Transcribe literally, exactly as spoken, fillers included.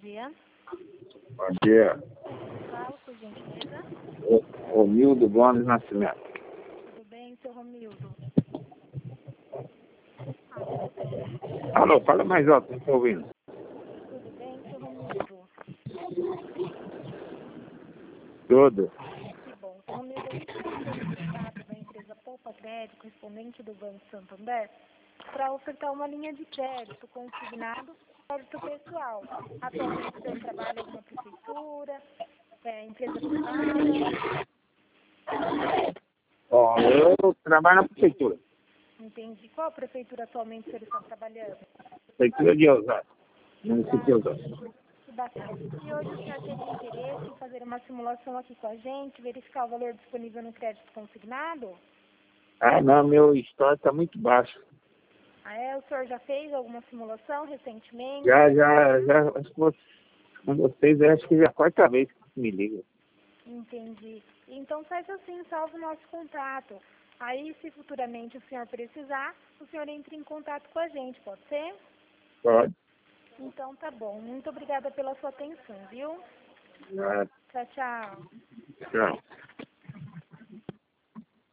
dia. Bom dia. Fala, por gentileza. O- Romildo Gomes Nascimento. Tudo bem, seu Romildo? Alô, fala mais alto, não estou ouvindo. Tudo bem, seu Romildo? Tudo. Que bom. Seu Romildo, a gente entrou em contato da empresa Poupa Crédito, correspondente do Banco Santander, para ofertar uma linha de crédito consignado crédito pessoal. Atualmente o senhor trabalha em alguma prefeitura, é, empresa privada? Ó, eu trabalho na prefeitura. Entendi. Qual prefeitura atualmente o senhor está trabalhando? Prefeitura de Osasco. Município de Osasco. Que bacana. E hoje o senhor teria interesse em fazer uma simulação aqui com a gente, verificar o valor disponível no crédito consignado? Ah, não, meu histórico está muito baixo. Ah, é? O senhor já fez alguma simulação recentemente? Já, já, já, acho que você, com vocês, acho que já é a quarta vez que me liga. Entendi. Então faz assim, salve o nosso contato. Aí, se futuramente o senhor precisar, o senhor entre em contato com a gente, pode ser? Pode. Então tá bom. Muito obrigada pela sua atenção, viu? Ah, Tchau, tchau. tchau.